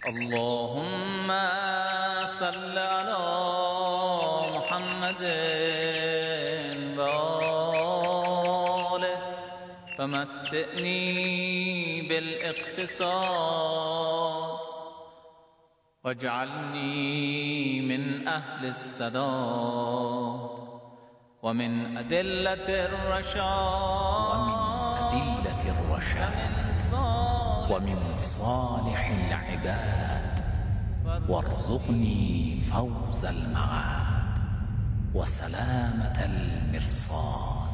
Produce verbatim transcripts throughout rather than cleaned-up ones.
اللهم صل على محمد وآله ومتعني بالاقتصاد واجعلني من أهل السداد ومن أدلة الرشاد ومن أدلة الرشاد ومن صالح العباد وارزقني فوز المعاد وسلامة المرصاد.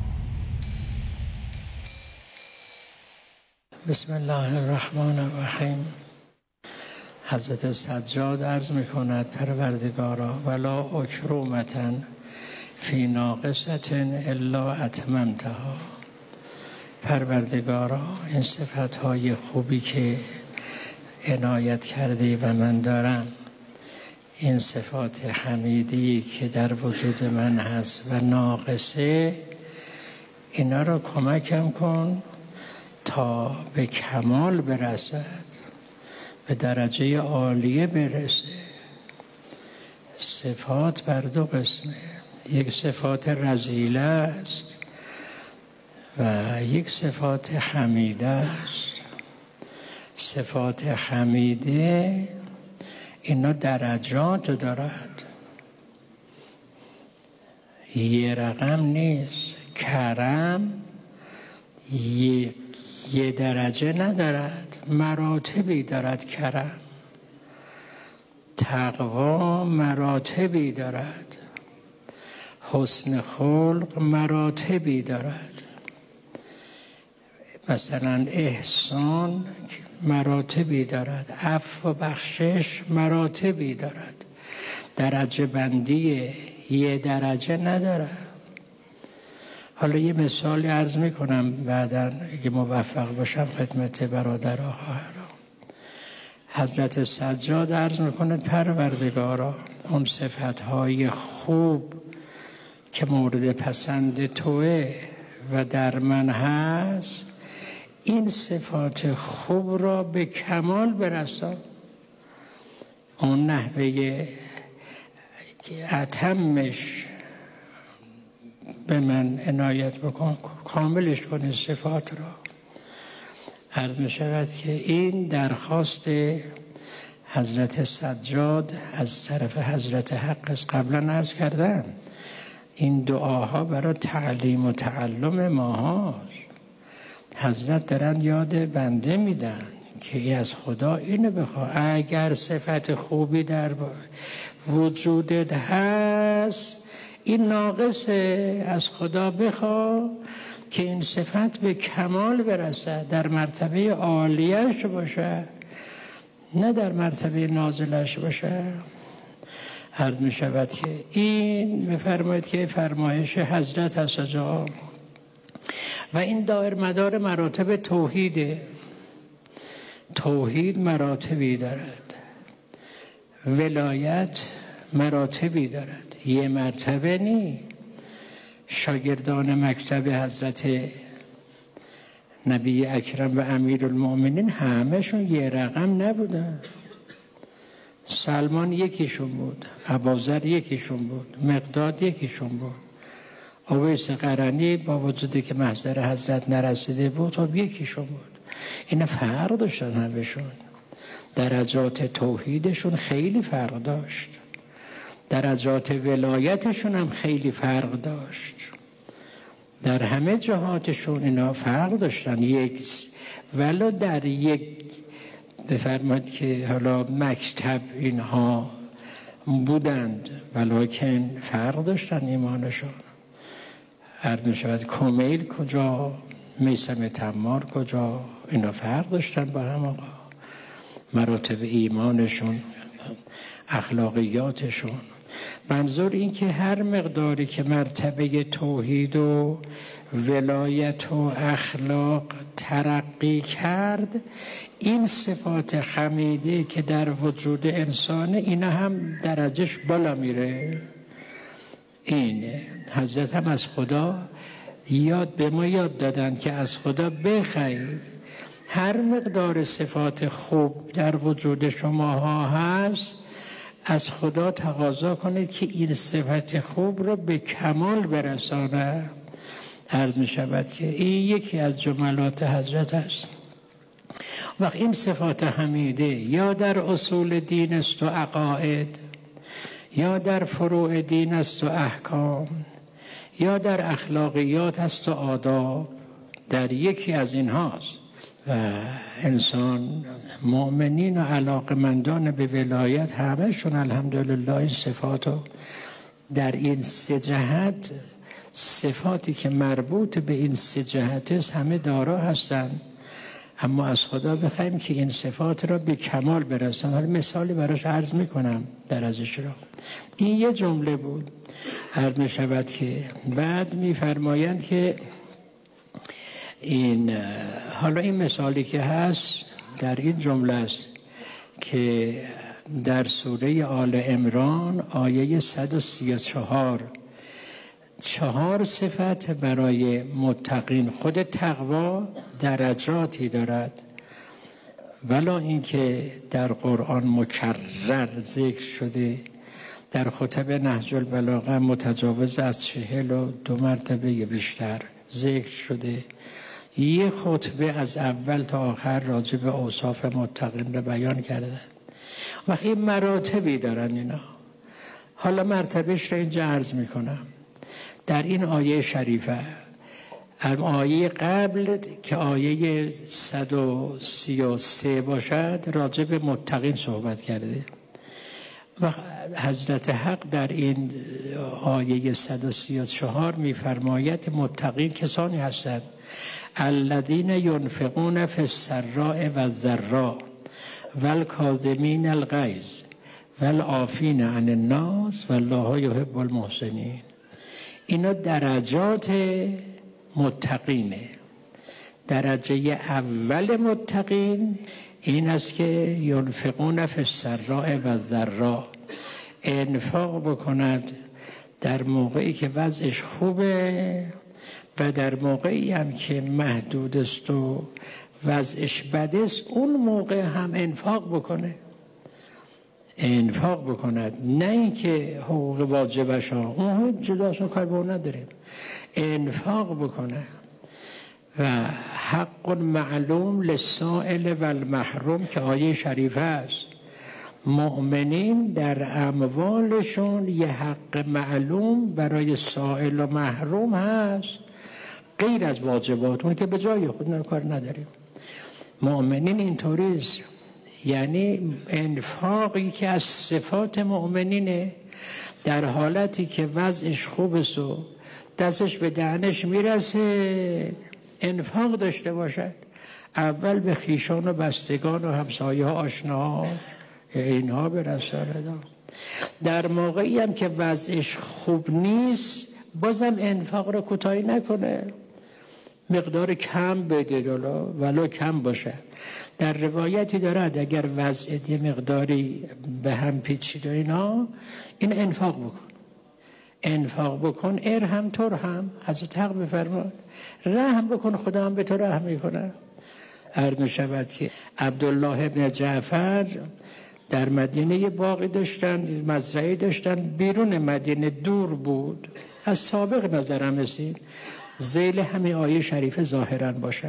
بسم الله الرحمن الرحیم. حضرت سجاد عرض می کند پروردگارا ولا اکرومة فی ناقصة الا اتممتها. پروردگارا این صفتهای خوبی که عنایت کردی و من دارم، این صفات حمیدی که در وجود من هست و ناقصه، اینا را کمکم کن تا به کمال برسد، به درجه عالیه برسه. صفات بر دو قسمه، یک صفات رذیله است و یک صفات حمیده است. صفات حمیده اینا درجات دارد، یه رقم نیست. کرم یک یه درجه ندارد، مراتبی دارد. کرم تقوا مراتبی دارد، حسن خلق مراتبی دارد. مثلا احسان مراتبی دارد، عفو و بخشش مراتبی دارد. درجه بندی یه درجه ندارد. حالا یه مثالی عرض می کنم بعداً اگه موفق باشم خدمت برادر و خواهران. حضرت سجاد عرض می کند پروردگارا اون صفتهای خوب که مورد پسند توه و در من هست، این صفات خوب را به کمال برسان. اون نحوه اتمش به من عنایت بکن، کاملش کن صفات را. عرض می شود که این درخواست حضرت سجاد از طرف حضرت حق است. قبلا عرض کردم این دعاها برای تعلیم و تعلم ما هاست. حضرت دارن یاد بنده میدن که از خدا اینو بخوا. اگر صفت خوبی در وجودت هست، این ناقصه، از خدا بخوا که این صفت به کمال برسد، در مرتبه عالیش باشه، نه در مرتبه نازلش باشه. عرض می شود که این بفرمایید که فرمایش حضرت هست جا و این دایر مدار مراتب توحیده. توحید مراتبی دارد، ولایت مراتبی دارد، یه مرتبه نی. شاگردان مکتب حضرت نبی اکرم و امیرالمؤمنین همهشون یه رقم نبودن. سلمان یکیشون بود، ابوذر یکیشون بود، مقداد یکیشون بود، اویس قرنی با وجودی که محضر حضرت نرسیده بود خب یکیشون بود. اینا فرق داشتن همشون. درجات توحیدشون خیلی فرق داشت، درجات ولایتشون هم خیلی فرق داشت. در همه جهاتشون اینا فرق داشتن، یک ولو در یک بفرماد که حالا مکتب اینها بودند ولیکن فرق داشتن ایمانشون. عرض می شود کمیل کجا، میثم تمار کجا، اینا فرق داشتن با هم. آقا مراتب ایمانشون، اخلاقیاتشون. منظور این که هر مقداری که مرتبه توحید و ولایت و اخلاق ترقی کرد، این صفات حمیده که در وجود انسانه اینا هم درجهش بالا میره. اینه حضرت هم از خدا یاد به ما یاد دادن که از خدا بخواید هر مقدار صفات خوب در وجود شماها هست، از خدا تقاضا کنید که این صفت خوب را به کمال برسانه. عرض می شود که این یکی از جملات حضرت است. وقت این صفات حمیده یا در اصول دین است و عقاید، یا در فروع دین است و احکام، یا در اخلاقیات است و آداب، در یکی از این هاست. و انسان مؤمنین و علاقمندان به ولایت همهشون الحمدلله این صفاتو در این سه جهت، صفاتی که مربوط به این سه جهت است، همه دارا هستند. اما از خدا بخوایم که این صفات را به کمال برسان. حالا مثالی براش عرض میکنم در ازش را. این یه جمله بود. عرض می شود که بعد میفرمایند که این حالا این مثالی که هست در این جمله است که در سوره آل عمران آیه صد و سی و چهار چهار صفت برای متقین. خود تقوا درجاتی دارد، ولا اینکه در قرآن مکرر ذکر شده، در خطب نهج البلاغه متجاوز از چهل و دو مرتبه بیشتر ذکر شده. یه خطبه از اول تا آخر راجع به اوصاف متقین را بیان کرده. وقتی مراتبی دارن اینا، حالا مرتبهش را اینجا عرض میکنم. در این آیه شریفه، آیه قبل که آیه صد و سی و سه باشد راجع به متقین صحبت کرده و حضرت حق در این آیه صد و سی و چهار میفرماید متقین کسانی هستند الذین ینفقون فی السراء و الضراء والکاظمین الغیظ والعافین عن الناس والله یحب المحسنین. اینا درجات متقینه. درجه اول متقین این است که ینفقون فی السراء و الضراء، انفاق بکند در موقعی که وضعش خوبه و در موقعی هم که محدود است و وضعش بد است، اون موقع هم انفاق بکنه. انفاق بکند، نه اینکه حقوق واجبش ها اون جداست و کار به اون نداریم. انفاق بکنه و حق معلوم للسائل و المحروم که آیه شریفه است. مؤمنین در اموالشون یه حق معلوم برای سائل و محروم هست، غیر از واجبات اون که به جای خود کار نداریم. مؤمنین اینطوری است. یعنی انفاقی که از صفات مؤمنینه، در حالتی که وضعش خوب است و دستش به دهنش میرسه انفاق داشته باشد. اول به خیشان و بستگان و همسایه ها آشناها اینها برساند. در موقعی هم که وضعش خوب نیست بازم انفاق رو کوتاهی نکنه، مقدار کم بده دولا ولو کم باشه. در روایتی دارد اگر وضعیت یه مقداری به هم پیچیده اینا، این انفاق بکن. انفاق بکن ارحم ترحم. حضرت حق بفرماد رحم بکن خدا هم به تو رحم میکنه. عرض می شود که عبدالله ابن جعفر در مدینه یه باغی داشتن، مزرعه داشتن، بیرون مدینه دور بود. از سابق نظرم رسید ذیل همین آیه شریف ظاهرا باشه،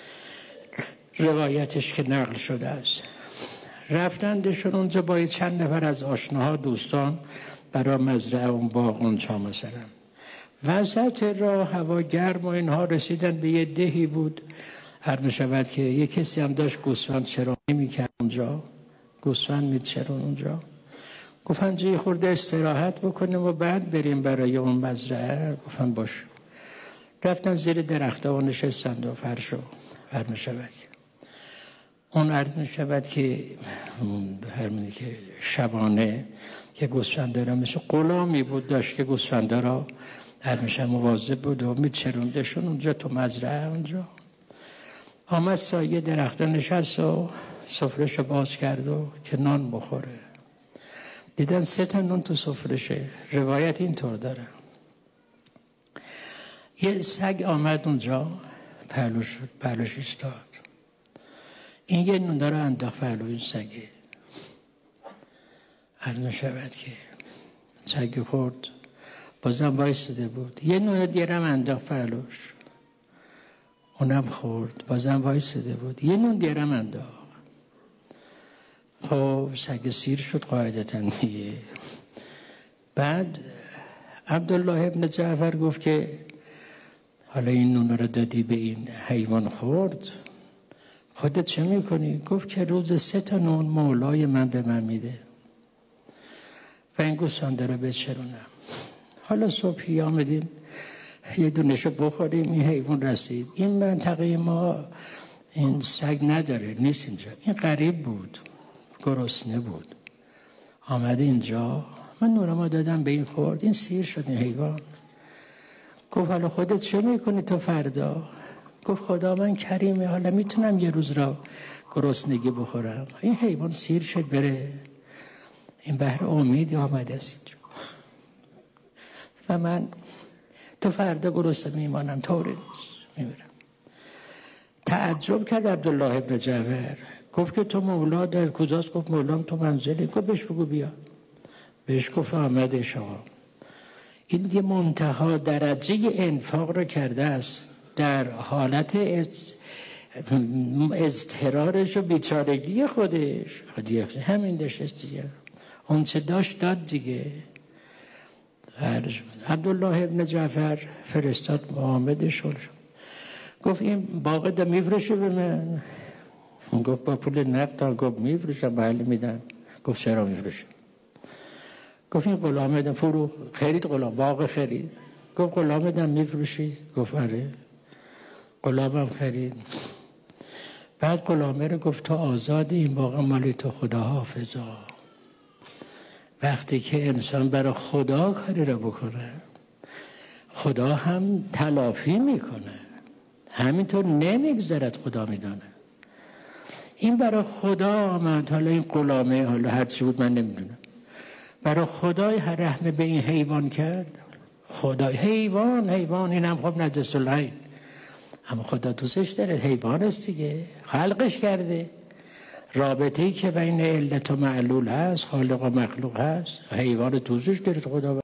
روایتش که نقل شده است. رفتندشون اونجا با چند نفر از آشناها دوستان برای مزرعه اون باغ اونجا مثلا. وسط راه هوا گرم و اینها رسیدن به یه دهی بود. هر میشود که یه کسی هم داشت گوسفند چرانی میکرد اونجا، گوسفند میچرون اونجا. گفتن جای خورده استراحت بکنیم و بعد بریم برای اون مزرعه. گفتن باش. رفتن زیر درخت ها و نشستند و فرش و هر میشود اون عرض میشود که هر که شبانه که گوسفنده را مثل غلامی بود داشت که گوسفنده را هر میشه مواظب بود و میچروندشون اونجا تو مزرعه. اونجا آمد سایه درخت نشست و سفرهشو باز کرد و که نان بخوره. دیدن سه تا نان تو سفرهشه. روایت اینطور داره. یه سگ آمد اونجا، پهلوش پهلوش ایستاد. این یه نونه رو انداخت پهلوی این سگه. عرض می‌شود که سگ خورد، بازم وایساده بود. یه نونه دیگه هم انداخت پهلوش، اونم خورد، بازم وایساده بود. یه نون دیگه هم انداخت. خب سگ سیر شد قاعدتاً دیگه. بعد عبدالله ابن جعفر گفت که حالا این نون رو دادی به این حیوان خورد، خودت چه میکنی؟ گفت که روز سه تا نون مولای من به من میده و این گوسفنده رو بچرونم. حالا صبحی آمدیم یه دونشو بخوریم، این حیوان رسید. این منطقه ما این سگ نداره، نیست اینجا. این غریب بود، گرسنه بود، آمده اینجا. من نورما دادم به این خورد، این سیر شد این حیوان. گفت حالا خودت چه میکنی تو فردا؟ گفت خدا من کریمه، حالا میتونم یه روز را گرسنگی بخورم. این حیوان سیر شد بره. این بحر امیدی آمده از اینجا و من تو فردا گرسنه میمانم، طوری نیست، میمیرم. تعجب کرد عبدالله ابن جعفر، گفت که تو مولا در کجاست؟ گفت مولام تو منزله. گفت بهش بگو بیا. بهش گفت آمده شما. این دیگه منتها درجه انفاق رو کرده است، در حالت اضطرارش و بیچارگی خودش. خودی همین داشت دیگه، اون چه داشت داد دیگه. عبدالله ابن جعفر فرستاد محمد شد، گفت این باغ دا میفروشی به من؟ گفت با پول نقد. گفت میفروشم، بله میدم. گفت چرا میفروشی؟ گفت این غلام دم فرو خرید، غلام باغ خرید. گفت غلام دم میفروشی؟ گفت آره. غلامم خرید. بعد غلامه رو گفت تو آزادی، این باغ مالی تو، خدا حافظا. وقتی که انسان برای خدا کاری را بکنه، خدا هم تلافی میکنه، همینطور نمیگذرد، خدا میدانه. این برای خدا آمد. حالا این غلامه، حالا هر چی بود من نمیدونم، برای خدای رحم به این حیوان کرد. خدای حیوان حیوان این هم خب نجس العین، اما خدا دوستش داره، حیوان است دیگه، خلقش کرده. رابطه‌ای که بین علت و معلول هست، خالق و مخلوق هست، حیوان دوستش داره خدا.